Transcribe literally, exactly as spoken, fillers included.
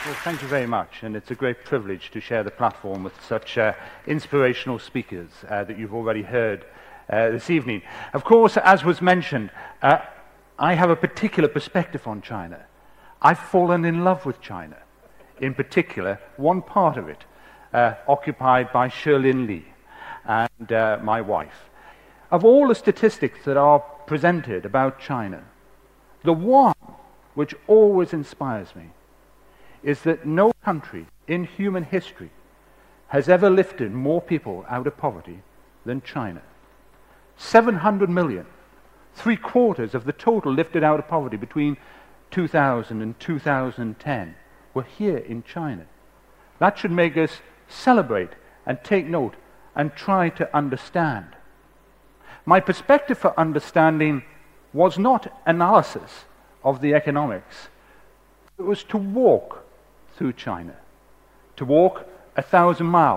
Well, thank you very much, and it's a great privilege to share the platform with such uh, inspirational speakers uh, that you've already heard uh, this evening. Of course, as was mentioned, uh, I have a particular perspective on China. I've fallen in love with China, in particular, one part of it, uh, occupied by Sherlyn Lee and uh, my wife. Of all the statistics that are presented about China, the one which always inspires me is that no country in human history has ever lifted more people out of poverty than China. seven hundred million, three quarters of the total lifted out of poverty between two thousand and two thousand ten were here in China. That should make us celebrate and take note and try to understand. My perspective for understanding was not analysis of the economics. It was to walk through China, to walk a thousand miles